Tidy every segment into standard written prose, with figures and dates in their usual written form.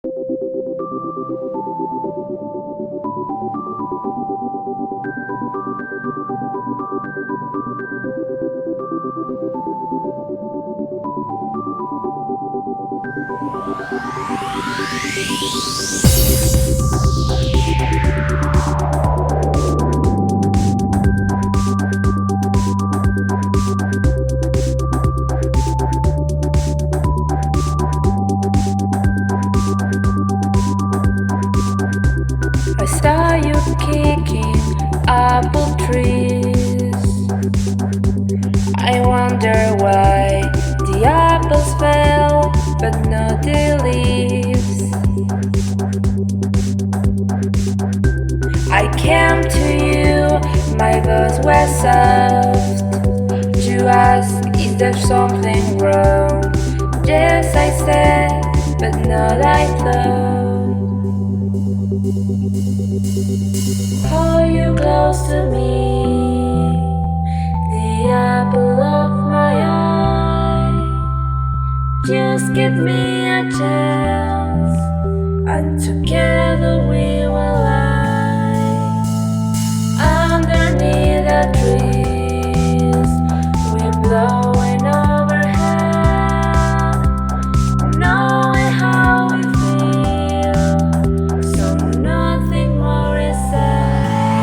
I saw you kicking apple trees. I wonder why the apples fell, but not the leaves. I came to you, my voice was soft, to ask, is there something wrong? Yes, I said, but not out loud. Hold you close to me, the apple of my eye. Just give me a chance, and together we will lie underneath the trees. We're blowing overhead, knowing how we feel, so nothing more is said.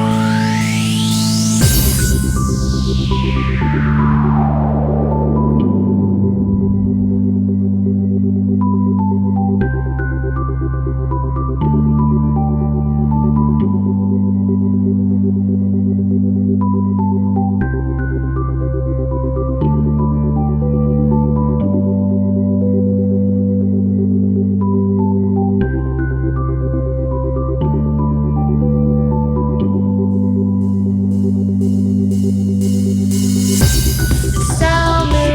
Saw me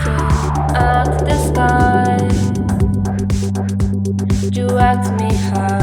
looking at the sky. You asked me how